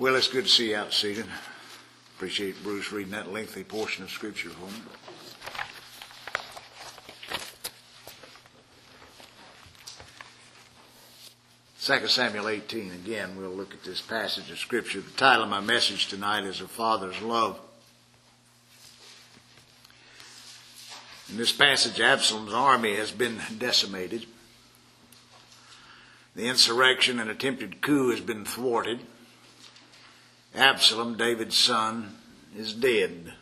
Well, it's good to see you out seated. Appreciate Bruce reading that lengthy portion of Scripture for me. Second Samuel 18, again, we'll look at this passage of Scripture. The title of my message tonight is A Father's Love. In this passage, Absalom's army has been decimated. The insurrection and attempted coup has been thwarted. Absalom, David's son, is dead,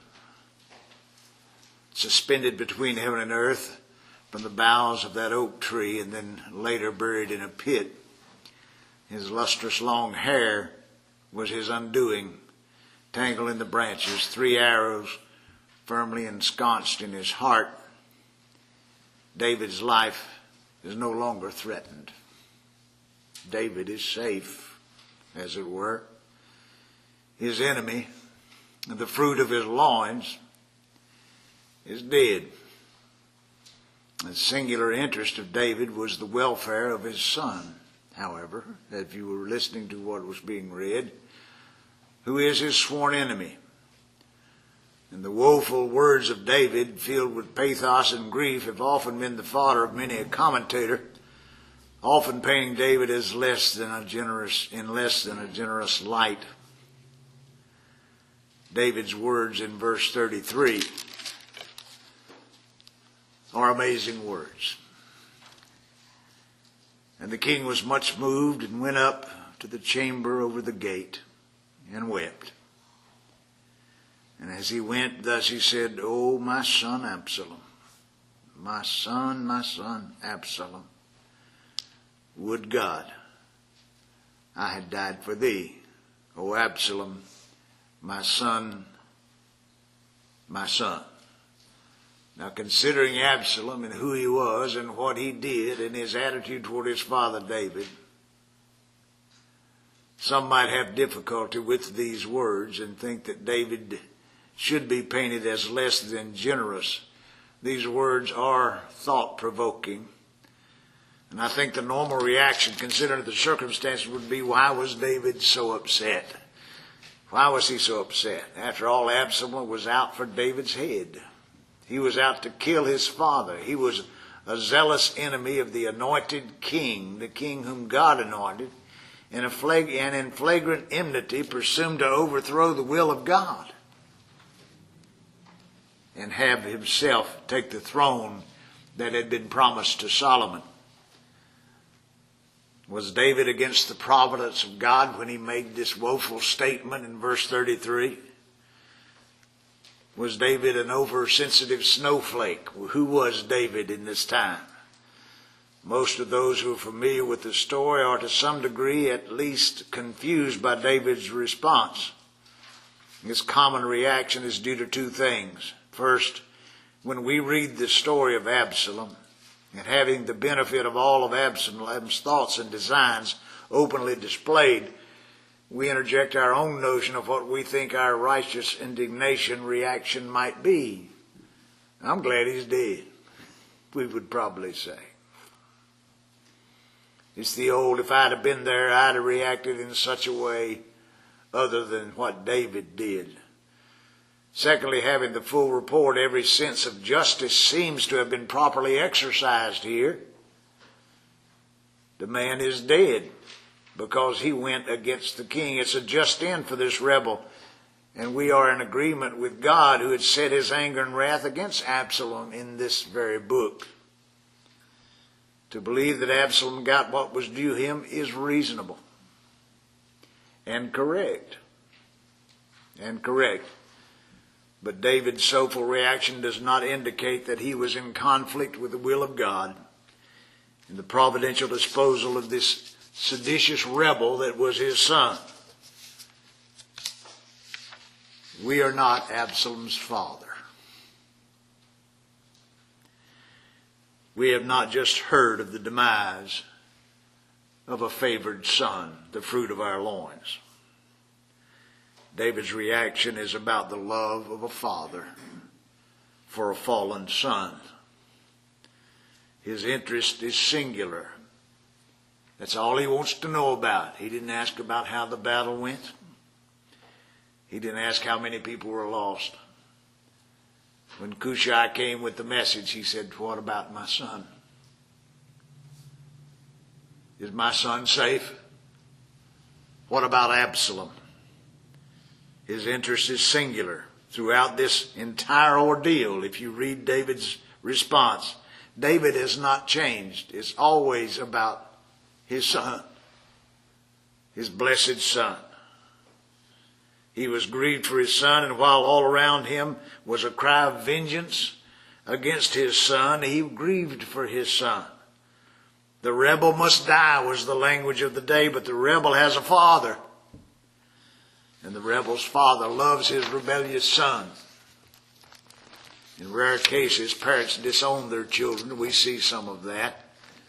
suspended between heaven and earth from the boughs of that oak tree, and then later buried in a pit. His lustrous long hair was his undoing, tangled in the branches, 3 arrows firmly ensconced in his heart. David's life is no longer threatened. David is safe, as it were. His enemy, the fruit of his loins, is dead. The singular interest of David was the welfare of his son, however, if you were listening to what was being read, who is his sworn enemy. And the woeful words of David, filled with pathos and grief, have often been the fodder of many a commentator, often painting David as less than a generous light. David's words in verse 33 are amazing words. And the king was much moved and went up to the chamber over the gate and wept. And as he went, thus he said, "O my son Absalom, my son Absalom, would God I had died for thee, O Absalom, my son, my son." Now, considering Absalom and who he was and what he did and his attitude toward his father David, some might have difficulty with these words and think that David should be painted as less than generous. These words are thought-provoking. And I think the normal reaction, considering the circumstances, would be, why was David so upset? Why was he so upset? After all, Absalom was out for David's head. He was out to kill his father. He was a zealous enemy of the anointed king, the king whom God anointed, and in flagrant enmity presumed to overthrow the will of God and have himself take the throne that had been promised to Solomon. Was David against the providence of God when he made this woeful statement in verse 33? Was David an oversensitive snowflake? Who was David in this time? Most of those who are familiar with the story are to some degree at least confused by David's response. His common reaction is due to 2 things. First, when we read the story of Absalom, and having the benefit of all of Absalom's thoughts and designs openly displayed, we interject our own notion of what we think our righteous indignation reaction might be. I'm glad he's dead, we would probably say. It's the old, if I'd have been there, I'd have reacted in such a way other than what David did. Secondly, having the full report, every sense of justice seems to have been properly exercised here. The man is dead because he went against the king. It's a just end for this rebel, and we are in agreement with God, who had set his anger and wrath against Absalom in this very book. To believe that Absalom got what was due him is reasonable and correct. But David's soulful reaction does not indicate that he was in conflict with the will of God in the providential disposal of this seditious rebel that was his son. We are not Absalom's father. We have not just heard of the demise of a favored son, the fruit of our loins. David's reaction is about the love of a father for a fallen son. His interest is singular. That's all he wants to know about. He didn't ask about how the battle went. He didn't ask how many people were lost. When Cushai came with the message, he said, what about my son? Is my son safe? What about Absalom? His interest is singular throughout this entire ordeal. If you read David's response, David has not changed. It's always about his son, his blessed son. He was grieved for his son, and while all around him was a cry of vengeance against his son, he grieved for his son. The rebel must die was the language of the day, but the rebel has a father. And the rebel's father loves his rebellious son. In rare cases, parents disown their children. We see some of that.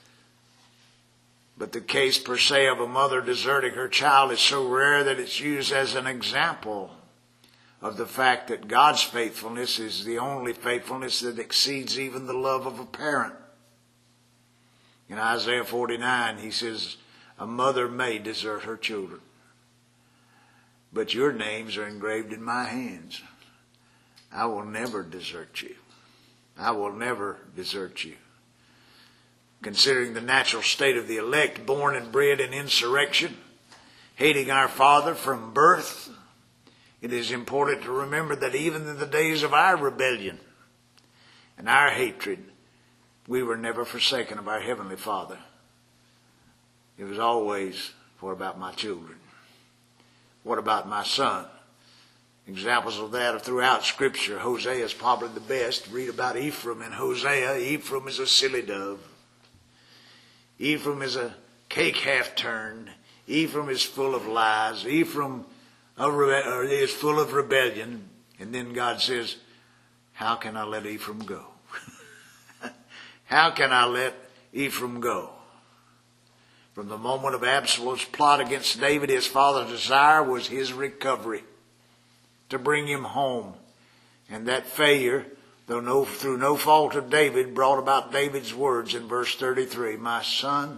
But the case per se of a mother deserting her child is so rare that it's used as an example of the fact that God's faithfulness is the only faithfulness that exceeds even the love of a parent. In Isaiah 49, he says, a mother may desert her children, but your names are engraved in my hands. I will never desert you. I will never desert you. Considering the natural state of the elect, born and bred in insurrection, hating our Father from birth, it is important to remember that even in the days of our rebellion and our hatred, we were never forsaken of our Heavenly Father. It was always, what about my children? What about my son? Examples of that are throughout Scripture. Hosea is probably the best. Read about Ephraim in Hosea. Ephraim is a silly dove. Ephraim is a cake half turned. Ephraim is full of lies. Ephraim is full of rebellion. And then God says, how can I let Ephraim go? How can I let Ephraim go? From the moment of Absalom's plot against David, his father's desire was his recovery, to bring him home. And that failure, though through no fault of David, brought about David's words in verse 33, my son,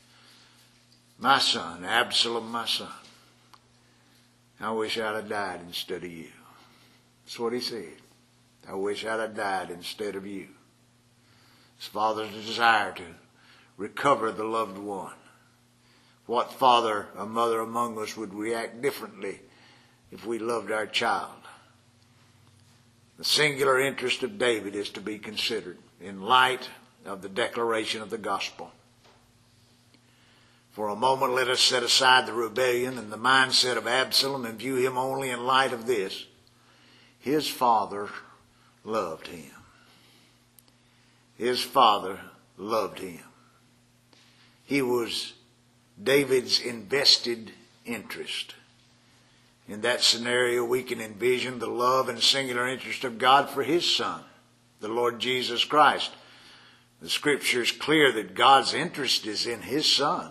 Absalom, my son, I wish I'd have died instead of you. That's what he said. I wish I'd have died instead of you. His father's desire to recover the loved one. What father or mother among us would react differently if we loved our child? The singular interest of David is to be considered in light of the declaration of the gospel. For a moment, let us set aside the rebellion and the mindset of Absalom and view him only in light of this. His father loved him. His father loved him. He was David's invested interest. In that scenario, we can envision the love and singular interest of God for his son, the Lord Jesus Christ. The Scripture is clear that God's interest is in his son.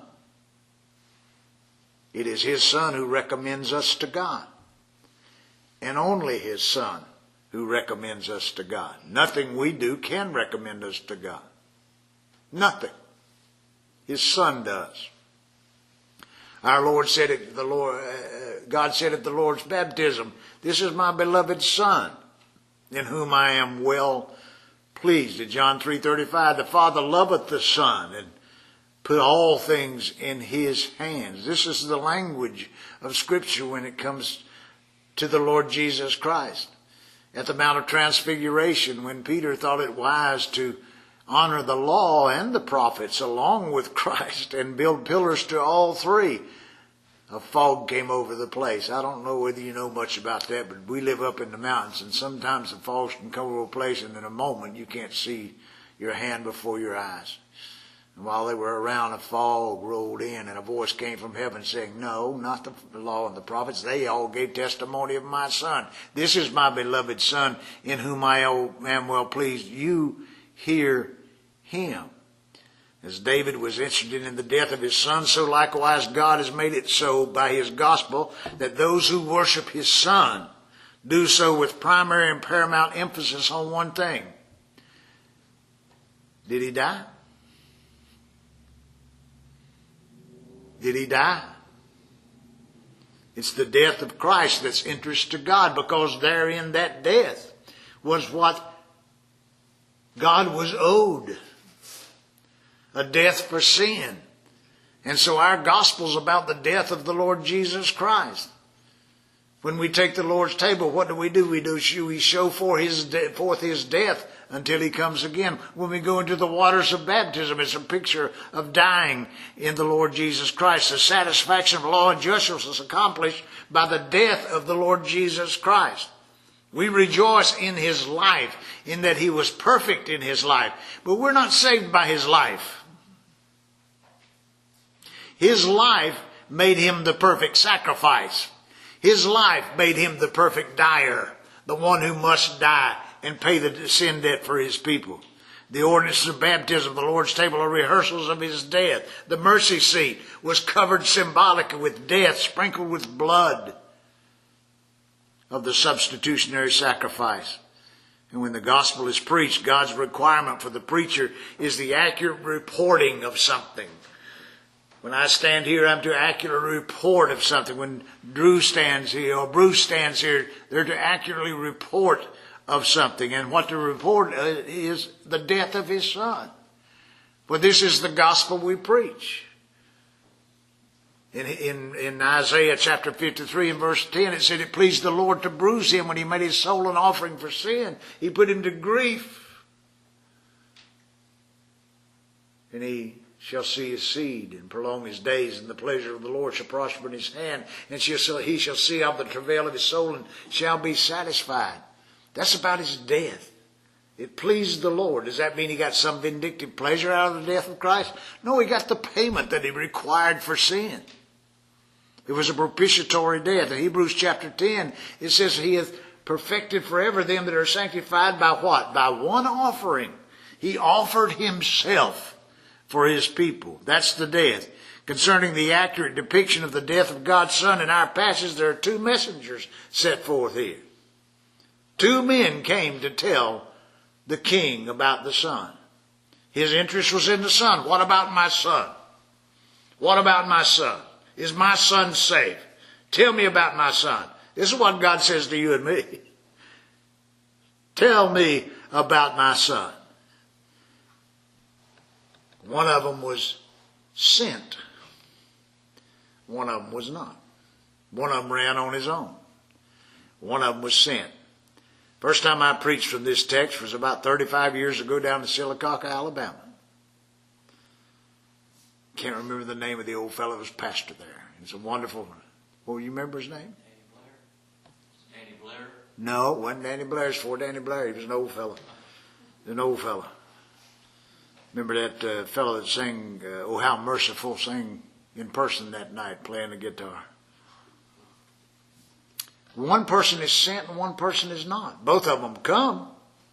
It is his son who recommends us to God, and only his son who recommends us to God. Nothing we do can recommend us to God. Nothing. His son does. Our Lord said it, God said at the Lord's baptism, this is my beloved son, in whom I am well pleased. In John 3:35, the Father loveth the Son and put all things in his hands. This is the language of Scripture when it comes to the Lord Jesus Christ. At the Mount of Transfiguration, when Peter thought it wise to honor the law and the prophets along with Christ and build pillars to all three, a fog came over the place. I don't know whether you know much about that, but we live up in the mountains, and sometimes the fog can come over a place, and in a moment you can't see your hand before your eyes. And while they were around, a fog rolled in, and a voice came from heaven saying, no, not the law and the prophets. They all gave testimony of my son. This is my beloved son, in whom I am well pleased. You hear him. As David was interested in the death of his son, so likewise God has made it so by his gospel that those who worship his son do so with primary and paramount emphasis on one thing. Did he die? Did he die? It's the death of Christ that's interest to God, because therein that death was what God was owed. A death for sin. And so our gospel's about the death of the Lord Jesus Christ. When we take the Lord's table, what do? We show forth his death until he comes again. When we go into the waters of baptism, it's a picture of dying in the Lord Jesus Christ. The satisfaction of law and justice is accomplished by the death of the Lord Jesus Christ. We rejoice in his life, in that he was perfect in his life. But we're not saved by his life. His life made him the perfect sacrifice. His life made him the perfect dyer, the one who must die and pay the sin debt for his people. The ordinances of baptism, the Lord's table, are rehearsals of his death. The mercy seat was covered symbolically with death, sprinkled with blood of the substitutionary sacrifice. And when the gospel is preached, God's requirement for the preacher is the accurate reporting of something. When I stand here, I'm to accurately report of something. When Drew stands here, or Bruce stands here, they're to accurately report of something. And what to report is the death of his son. For this is the gospel we preach. In Isaiah chapter 53 and verse 10, it said, it pleased the Lord to bruise him when he made his soul an offering for sin. He put him to grief. And he shall see his seed and prolong his days, and the pleasure of the Lord shall prosper in his hand, and he shall see of the travail of his soul and shall be satisfied. That's about his death. It pleased the Lord. Does that mean he got some vindictive pleasure out of the death of Christ? No, he got the payment that he required for sin. It was a propitiatory death. In Hebrews chapter 10, it says he hath perfected forever them that are sanctified by what? By one offering. He offered himself for his people. That's the death. Concerning the accurate depiction of the death of God's Son in our passage, there are two messengers set forth here. Two men came to tell the king about the Son. His interest was in the Son. What about my son? What about my son? Is my son safe? Tell me about my son. This is what God says to you and me. Tell me about my son. One of them was sent. One of them was not. One of them ran on his own. One of them was sent. First time I preached from this text was about 35 years ago down in Sylacauga, Alabama. Can't remember the name of the old fellow who was pastor there. He's a wonderful, well, you remember his name? Danny Blair? No, it wasn't Danny Blair. It's before Danny Blair. He was an old fellow. An old fellow. Remember that fellow that sang, Oh How Merciful, sang in person that night playing the guitar. One person is sent and one person is not. Both of them come.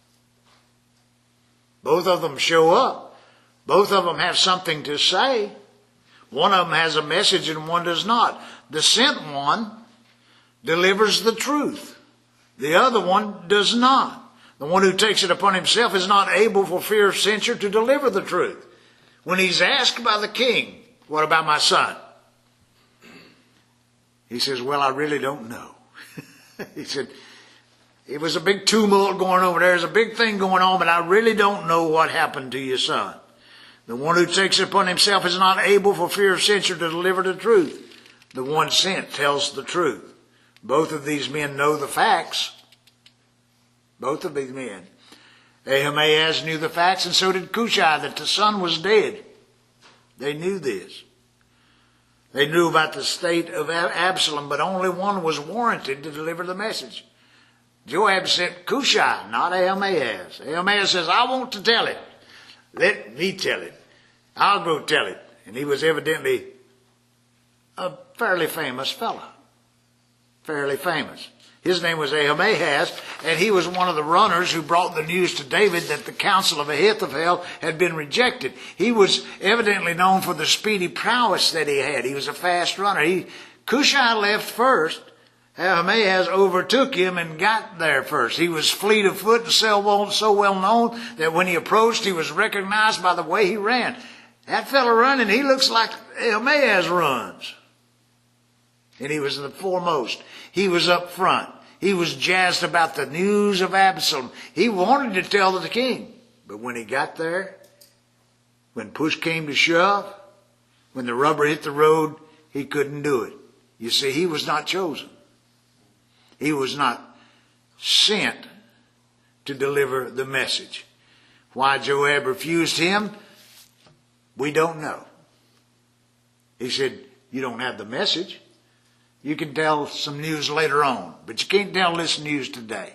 Both of them show up. Both of them have something to say. One of them has a message and one does not. The sent one delivers the truth. The other one does not. The one who takes it upon himself is not able for fear of censure to deliver the truth. When he's asked by the king, what about my son? He says, well, I really don't know. He said, it was a big tumult going over there. There's a big thing going on, but I really don't know what happened to your son. The one who takes it upon himself is not able for fear of censure to deliver the truth. The one sent tells the truth. Both of these men know the facts. Both of these men. Ahimaaz knew the facts, and so did Cushai, that the son was dead. They knew this. They knew about the state of Absalom, but only one was warranted to deliver the message. Joab sent Cushai, not Ahimaaz. Ahimaaz says, I want to tell it. Let me tell it. I'll go tell it. And he was evidently a fairly famous fellow. Fairly famous. His name was Ahimaaz, and he was one of the runners who brought the news to David that the counsel of Ahithophel had been rejected. He was evidently known for the speedy prowess that he had. He was a fast runner. Cushai left first. Ahimaaz overtook him and got there first. He was fleet of foot and so well known that when he approached, he was recognized by the way he ran. That fellow running, he looks like Ahimaaz runs. And he was the foremost. He was up front. He was jazzed about the news of Absalom. He wanted to tell the king. But when he got there, when push came to shove, when the rubber hit the road, he couldn't do it. You see, he was not chosen. He was not sent to deliver the message. Why Joab refused him, we don't know. He said, you don't have the message. You can tell some news later on, but you can't tell this news today.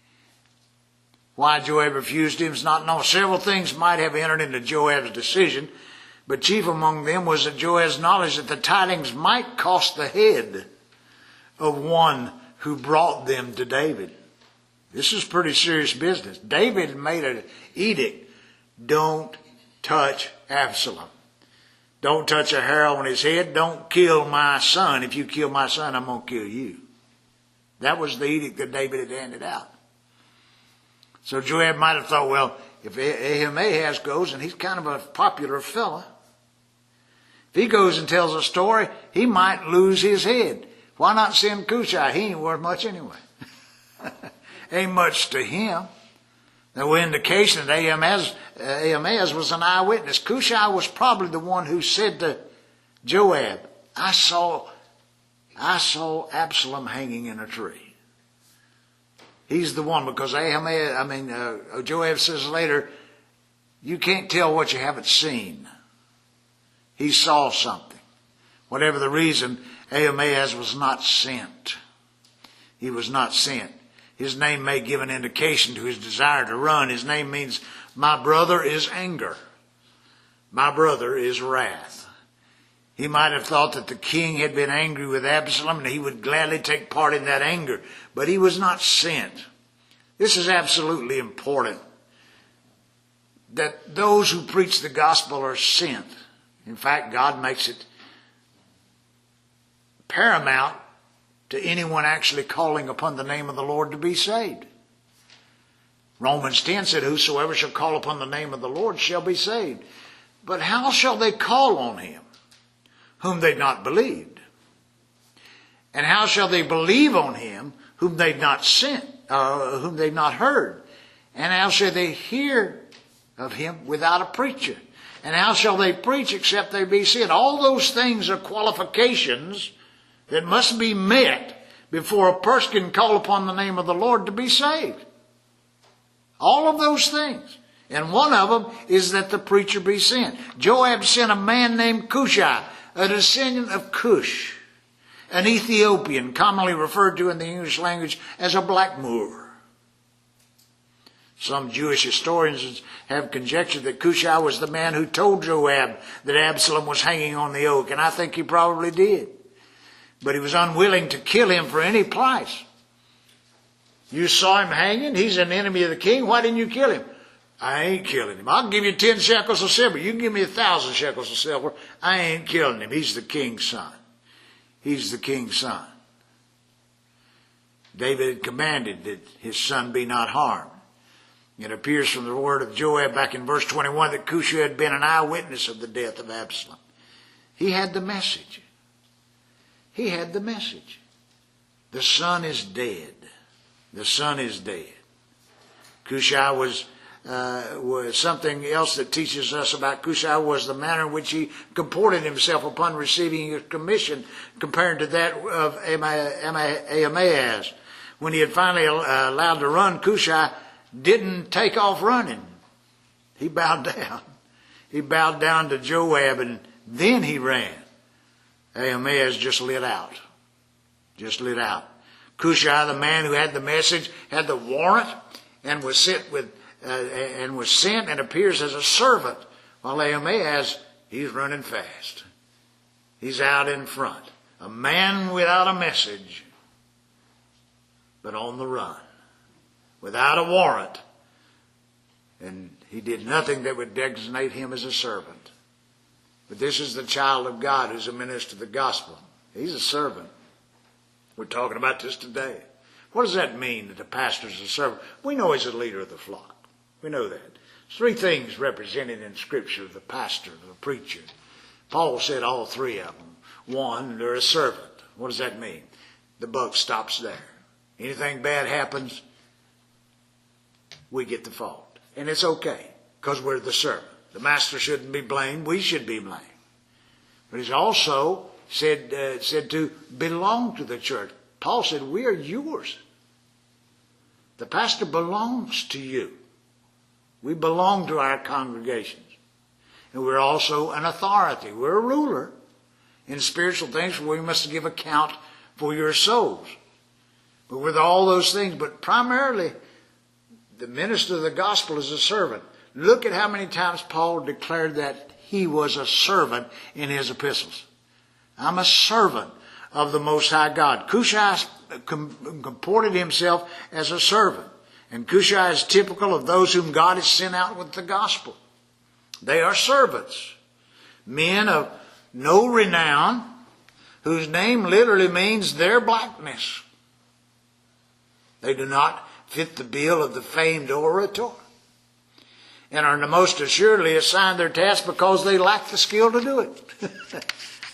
Why Joab refused him is not known. Several things might have entered into Joab's decision, but chief among them was that Joab's knowledge that the tidings might cost the head of one who brought them to David. This is pretty serious business. David made an edict. Don't touch Absalom. Don't touch a hair on his head. Don't kill my son. If you kill my son, I'm going to kill you. That was the edict that David had handed out. So Joab might have thought, well, if Ahimaaz goes, and he's kind of a popular fella, if he goes and tells a story, he might lose his head. Why not send Cushai? He ain't worth much anyway. Ain't much to him. There was indication that Ahimaaz was an eyewitness. Cushai was probably the one who said to Joab, I saw Absalom hanging in a tree. He's the one, because Joab says later, you can't tell what you haven't seen. He saw something. Whatever the reason, Ahimaaz was not sent. He was not sent. His name may give an indication to his desire to run. His name means, my brother is anger. My brother is wrath. He might have thought that the king had been angry with Absalom and he would gladly take part in that anger. But he was not sent. This is absolutely important. That those who preach the gospel are sent. In fact, God makes it paramount to anyone actually calling upon the name of the Lord to be saved. Romans 10 said, whosoever shall call upon the name of the Lord shall be saved. But how shall they call on him whom they've not believed? And how shall they believe on him whom they've not sent, whom they've not heard? And how shall they hear of him without a preacher? And how shall they preach except they be sent? All those things are qualifications that must be met before a person can call upon the name of the Lord to be saved. All of those things. And one of them is that the preacher be sent. Joab sent a man named Cushai, a descendant of Cush, an Ethiopian, commonly referred to in the English language as a blackamoor. Some Jewish historians have conjectured that Cushai was the man who told Joab that Absalom was hanging on the oak, and I think he probably did. But he was unwilling to kill him for any price. You saw him hanging. He's an enemy of the king. Why didn't you kill him? I ain't killing him. I'll give you 10 shekels of silver. You can give me 1,000 shekels of silver. I ain't killing him. He's the king's son. He's the king's son. David had commanded that his son be not harmed. It appears from the word of Joab back in verse 21 that Cushai had been an eyewitness of the death of Absalom. He had the message. He had the message. The son is dead. The son is dead. Cushai was something else that teaches us about Cushai was the manner in which he comported himself upon receiving his commission compared to that of Ahimaaz. When he had finally allowed to run, Cushai didn't take off running. He bowed down. He bowed down to Joab and then he ran. Ahimaaz just lit out. Just lit out. Cushai, the man who had the message, had the warrant and was sent and appears as a servant, while Ahimaaz, he's running fast. He's out in front. A man without a message, but on the run, without a warrant. And he did nothing that would designate him as a servant. But this is the child of God who's a minister of the gospel. He's a servant. We're talking about this today. What does that mean that the pastor's a servant? We know he's a leader of the flock. We know that. There's 3 things represented in Scripture: the pastor, the preacher. Paul said all 3 of them. 1, they're a servant. What does that mean? The buck stops there. Anything bad happens, we get the fault. And it's okay, because we're the servant. The master shouldn't be blamed. We should be blamed. But he's also said to belong to the church. Paul said, we are yours. The pastor belongs to you. We belong to our congregations. And we're also an authority. We're a ruler in spiritual things, where we must give account for your souls. But with all those things, but primarily the minister of the gospel is a servant. Look at how many times Paul declared that he was a servant in his epistles. I'm a servant of the Most High God. Cushai comported himself as a servant. And Cushai is typical of those whom God has sent out with the gospel. They are servants. Men of no renown, whose name literally means their blackness. They do not fit the bill of the famed orator, and are most assuredly assigned their task because they lack the skill to do it.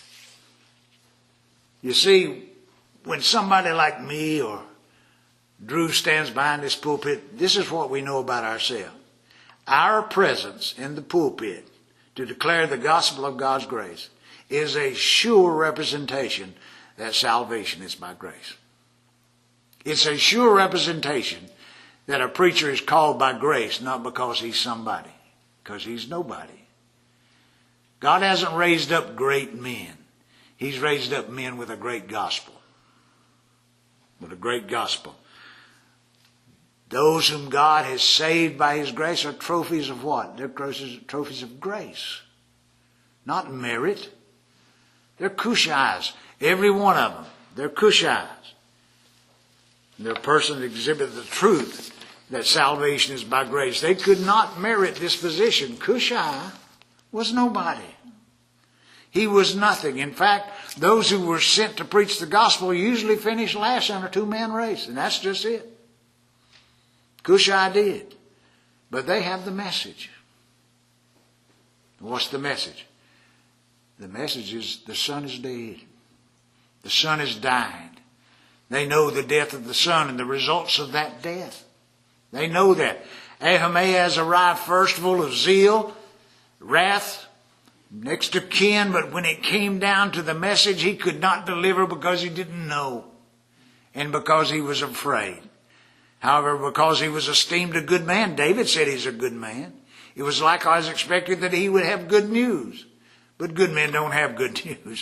You see, when somebody like me or Drew stands behind this pulpit, this is what we know about ourselves. Our presence in the pulpit to declare the gospel of God's grace is a sure representation that salvation is by grace. It's a sure representation that a preacher is called by grace, not because he's somebody, because he's nobody. God hasn't raised up great men. He's raised up men with a great gospel. With a great gospel. Those whom God has saved by his grace are trophies of what? They're trophies of grace. Not merit. They're Cushais. Every one of them. They're Cushais. They're persons that exhibit the truth that salvation is by grace. They could not merit this position. Cushai was nobody. He was nothing. In fact, those who were sent to preach the gospel usually finish last in a two-man race, and that's just it. Cushai did. But they have the message. What's the message? The message is the son is dead. The son has died. They know the death of the son and the results of that death. They know that. Ahimaaz arrived first full of zeal, wrath, next of kin, but when it came down to the message, he could not deliver because he didn't know and because he was afraid. However, because he was esteemed a good man, David said he's a good man. It was likewise expected that he would have good news. But good men don't have good news.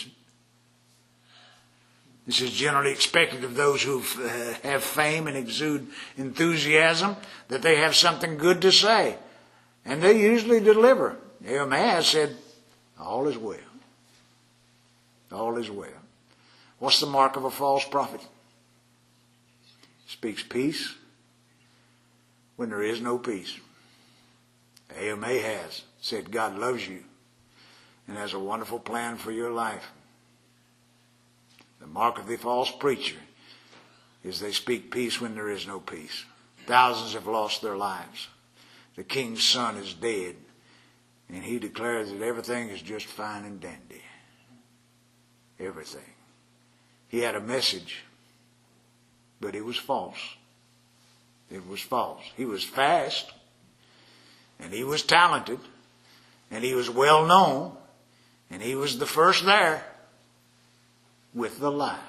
This is generally expected of those who have fame and exude enthusiasm, that they have something good to say. And they usually deliver. Ahimaaz said, all is well. All is well. What's the mark of a false prophet? Speaks peace when there is no peace. Ahimaaz said God loves you and has a wonderful plan for your life. The mark of the false preacher is they speak peace when there is no peace. Thousands have lost their lives. The king's son is dead, and he declares that everything is just fine and dandy. Everything. He had a message, but it was false. It was false. He was fast, and he was talented, and he was well known, and he was the first there with the lie.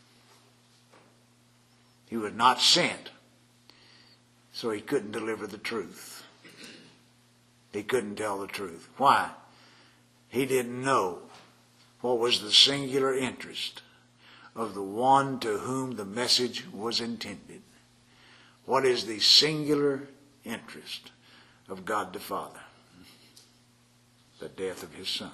He was not sent, so he couldn't deliver the truth. He couldn't tell the truth. Why? He didn't know what was the singular interest of the one to whom the message was intended. What is the singular interest of God the Father? The death of his son.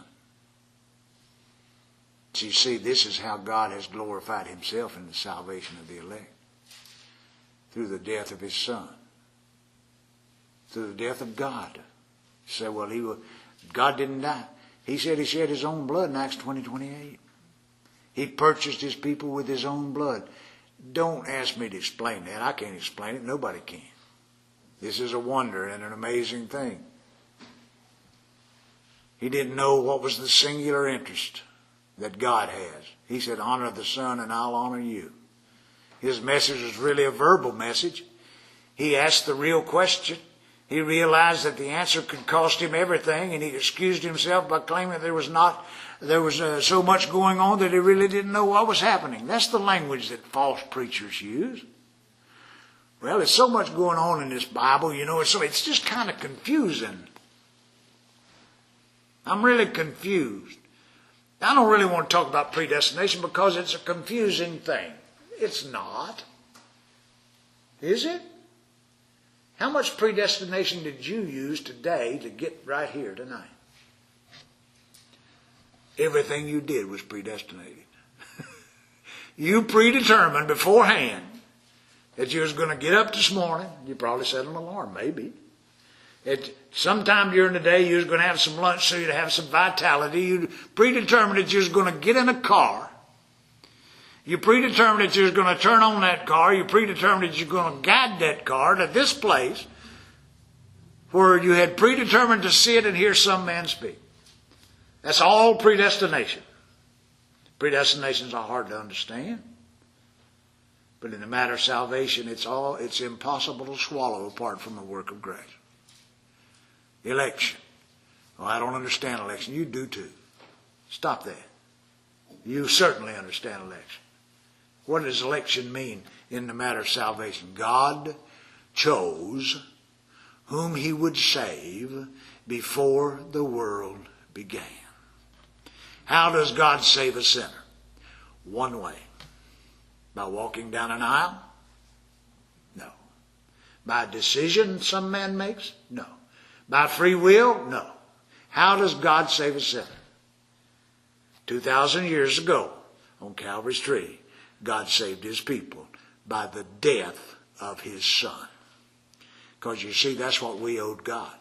So you see, this is how God has glorified himself in the salvation of the elect. Through the death of his son. Through the death of God. You say, well, God didn't die. He said he shed his own blood in Acts 20:28. He purchased his people with his own blood. Don't ask me to explain that. I can't explain it. Nobody can. This is a wonder and an amazing thing. He didn't know what was the singular interest that God has. He said, honor the Son and I'll honor you. His message was really a verbal message. He asked the real question. He realized that the answer could cost him everything, and he excused himself by claiming there was so much going on that he really didn't know what was happening. That's the language that false preachers use. Well, there's so much going on in this Bible, it's just kind of confusing. I'm really confused. I don't really want to talk about predestination because it's a confusing thing. It's not. Is it? How much predestination did you use today to get right here tonight? Everything you did was predestinated. You predetermined beforehand that you was going to get up this morning. You probably set an alarm, maybe. Sometime during the day you was going to have some lunch so you'd have some vitality. You predetermined that you was going to get in a car. You predetermined that you was going to turn on that car. You predetermined that you were going to guide that car to this place where you had predetermined to sit and hear some man speak. That's all predestination. Predestinations are hard to understand. But in the matter of salvation, it's impossible to swallow apart from the work of grace. Election. Well, I don't understand election. You do too. Stop that. You certainly understand election. What does election mean in the matter of salvation? God chose whom he would save before the world began. How does God save a sinner? One way. By walking down an aisle? No. By a decision some man makes? No. By free will? No. How does God save a sinner? 2,000 years ago, on Calvary's tree, God saved his people by the death of his Son. Because you see, that's what we owed God.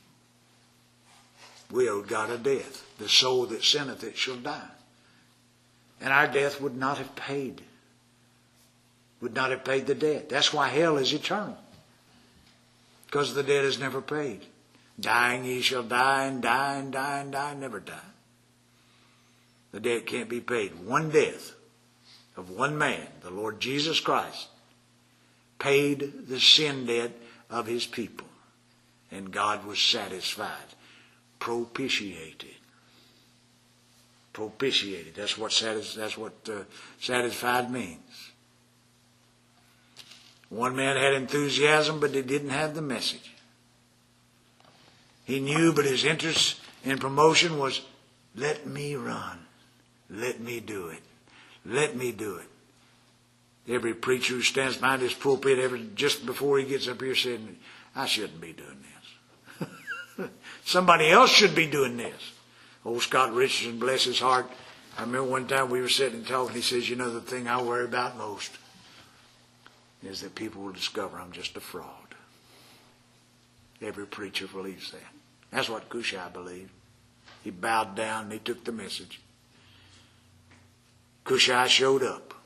We owed God a death. The soul that sinneth, it shall die. And our death would not have paid the debt. That's why hell is eternal. Because the debt is never paid. Dying ye shall die, and die, and die, and die, and never die. The debt can't be paid. One death of one man, the Lord Jesus Christ, paid the sin debt of his people. And God was satisfied. Propitiated. Propitiated. That's what satisfied means. One man had enthusiasm, but he didn't have the message. He knew, but his interest in promotion was, let me run. Let me do it. Let me do it. Every preacher who stands behind his pulpit just before he gets up here saying, I shouldn't be doing this. Somebody else should be doing this. Old Scott Richardson, bless his heart. I remember one time we were sitting and talking. He says, the thing I worry about most is that people will discover I'm just a fraud. Every preacher believes that. That's what Cushai believed. He bowed down and he took the message. Cushai showed up.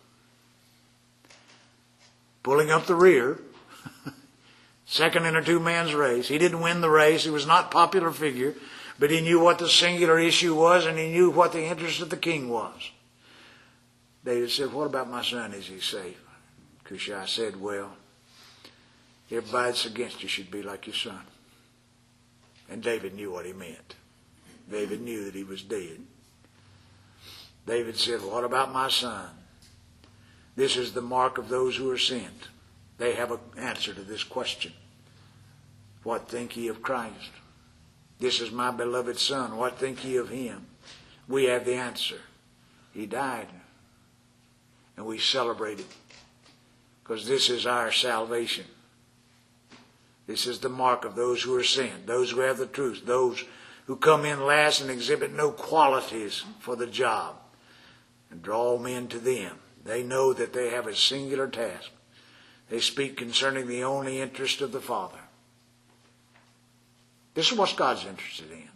Pulling up the rear. Second in a two-man's race. He didn't win the race. He was not a popular figure. But he knew what the singular issue was, and he knew what the interest of the king was. David said, what about my son? Is he safe? Cushai said, well, everybody that's against you should be like your son. And David knew what he meant. David knew that he was dead. David said, what about my son? This is the mark of those who are sent. They have an answer to this question. What think ye of Christ? This is my beloved son. What think ye of him? We have the answer. He died. And we celebrate it. Because this is our salvation. This is the mark of those who are sent. Those who have the truth. Those who come in last and exhibit no qualities for the job. And draw men to them. They know that they have a singular task. They speak concerning the only interest of the Father. This is what God's interested in.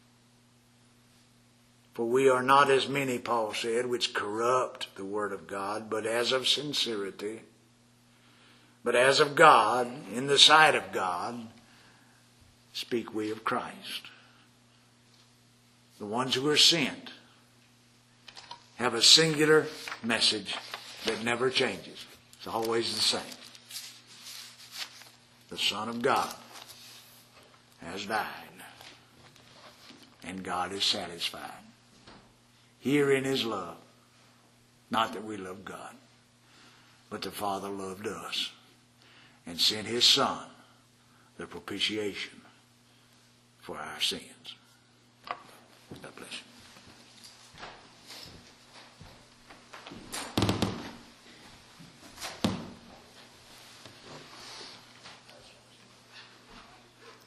For we are not as many, Paul said, which corrupt the word of God, but as of sincerity. But as of God, in the sight of God, speak we of Christ. The ones who are sent have a singular message that never changes. It's always the same. The Son of God has died, and God is satisfied. Herein is love. Not that we love God, but the Father loved us and sent his Son, the propitiation for our sins. God bless you.